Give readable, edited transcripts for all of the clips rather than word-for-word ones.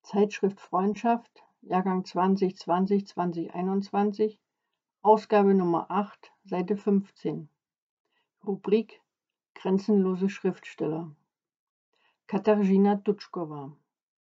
Zeitschrift Freundschaft, Jahrgang 2020/2021, Ausgabe Nummer 8, Seite 15. Rubrik Grenzenlose Schriftsteller. Katarzyna Dutschkowa.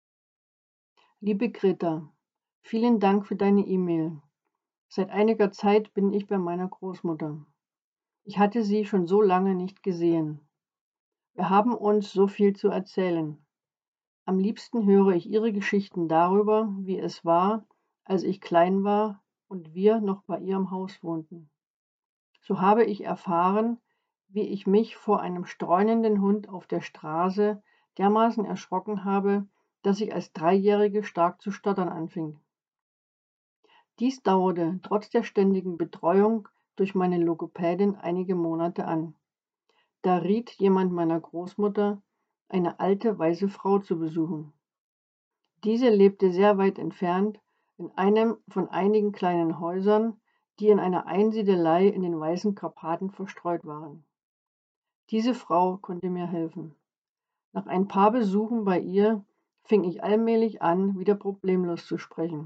Liebe Greta, vielen Dank für deine E-Mail. Seit einiger Zeit bin ich bei meiner Großmutter. Ich hatte sie schon so lange nicht gesehen. Wir haben uns so viel zu erzählen. Am liebsten höre ich ihre Geschichten darüber, wie es war, als ich klein war und wir noch bei ihrem Haus wohnten. So habe ich erfahren, wie ich mich vor einem streunenden Hund auf der Straße dermaßen erschrocken habe, dass ich als Dreijährige stark zu stottern anfing. Dies dauerte trotz der ständigen Betreuung durch meine Logopädin einige Monate an. Da riet jemand meiner Großmutter, eine alte weiße Frau zu besuchen. Diese lebte sehr weit entfernt in einem von einigen kleinen Häusern, die in einer Einsiedelei in den Weißen Karpaten verstreut waren. Diese Frau konnte mir helfen. Nach ein paar Besuchen bei ihr fing ich allmählich an, wieder problemlos zu sprechen.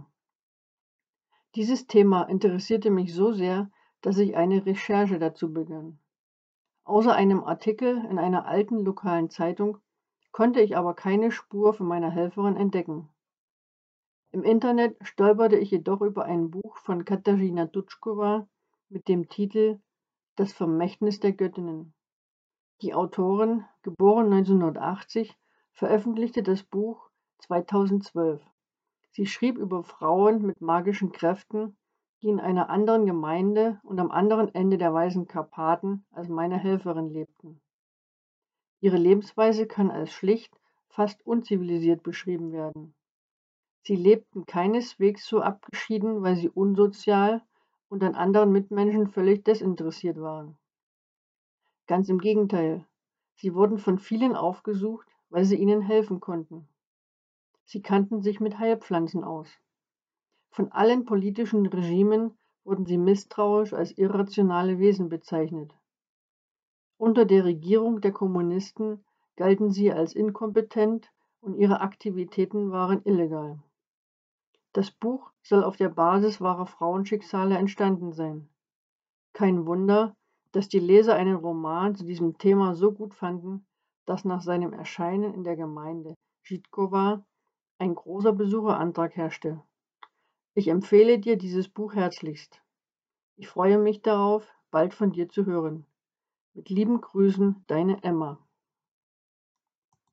Dieses Thema interessierte mich so sehr, dass ich eine Recherche dazu begann. Außer einem Artikel in einer alten lokalen Zeitung konnte ich aber keine Spur von meiner Helferin entdecken. Im Internet stolperte ich jedoch über ein Buch von Katarzyna Dutschkowa mit dem Titel Das Vermächtnis der Göttinnen. Die Autorin, geboren 1980, veröffentlichte das Buch 2012. Sie schrieb über Frauen mit magischen Kräften, die in einer anderen Gemeinde und am anderen Ende der Weißen Karpaten als meine Helferin lebten. Ihre Lebensweise kann als schlicht, fast unzivilisiert beschrieben werden. Sie lebten keineswegs so abgeschieden, weil sie unsozial und an anderen Mitmenschen völlig desinteressiert waren. Ganz im Gegenteil, sie wurden von vielen aufgesucht, weil sie ihnen helfen konnten. Sie kannten sich mit Heilpflanzen aus. Von allen politischen Regimen wurden sie misstrauisch als irrationale Wesen bezeichnet. Unter der Regierung der Kommunisten galten sie als inkompetent und ihre Aktivitäten waren illegal. Das Buch soll auf der Basis wahrer Frauenschicksale entstanden sein. Kein Wunder, dass die Leser einen Roman zu diesem Thema so gut fanden, dass nach seinem Erscheinen in der Gemeinde Žitkowa ein großer Besucherantrag herrschte. Ich empfehle dir dieses Buch herzlichst. Ich freue mich darauf, bald von dir zu hören. Mit lieben Grüßen, deine Emma.